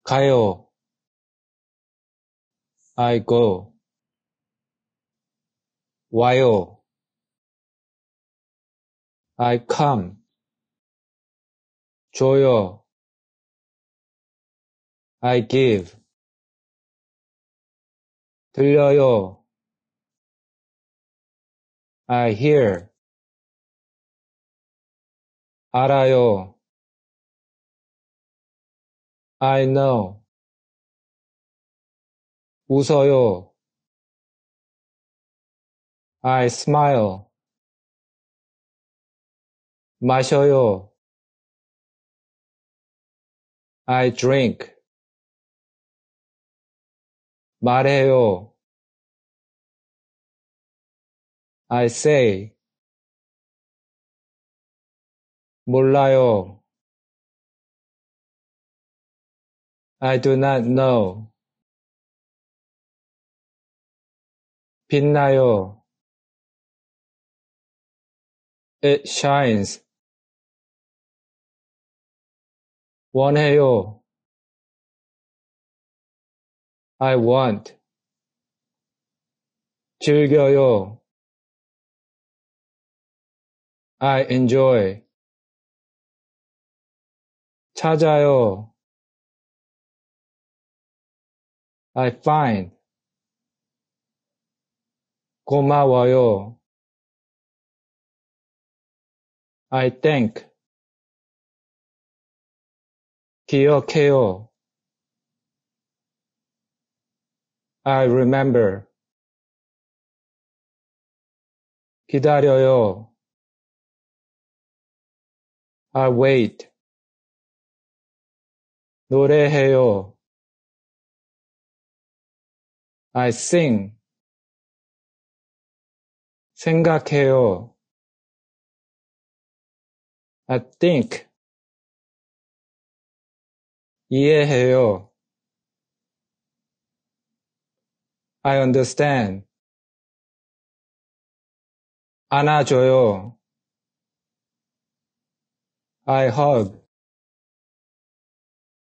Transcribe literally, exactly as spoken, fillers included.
가요. I go. 와요. I come. 줘요. I give. 들려요. I hear. 알아요. I know. 웃어요. I smile. 마셔요. I drink. 말해요. I say. 몰라요. I do not know. 빛나요. It shines. 원해요. I want. 즐겨요. I enjoy. 찾아요. I find. 고마워요. I thank. 기억해요. I remember. 기다려요. I wait. 노래해요. I sing. 생각해요. I think. 이해해요. I understand. 안아줘요. I hug.